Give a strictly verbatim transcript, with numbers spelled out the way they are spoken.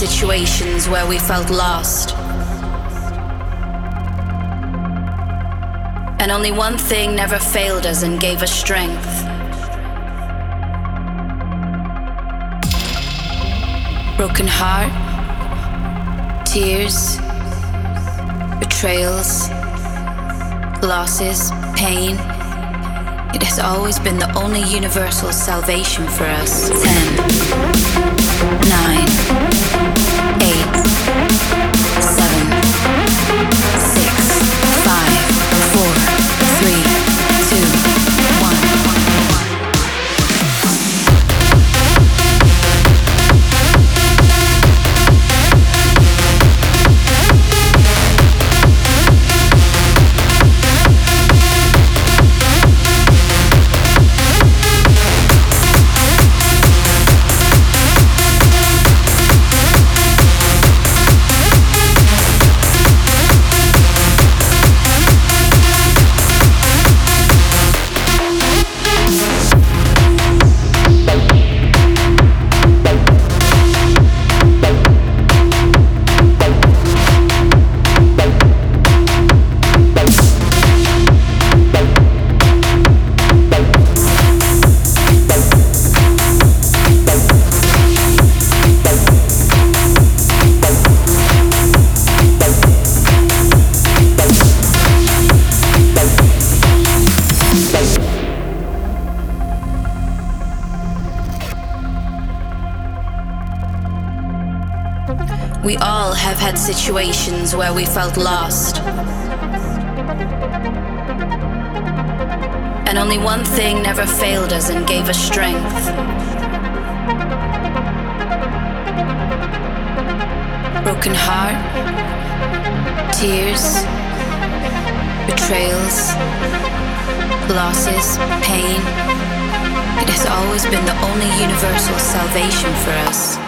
situations where we felt lost. And only one thing never failed us and gave us strength. Broken heart, tears, betrayals, losses, pain. It has always been the only universal salvation for us. Ten, nine, eight, seven, six, five, four, three, two, one. We all have had situations where we felt lost. And only one thing never failed us and gave us strength. Broken heart, tears, betrayals, losses, pain. It has always been the only universal salvation for us.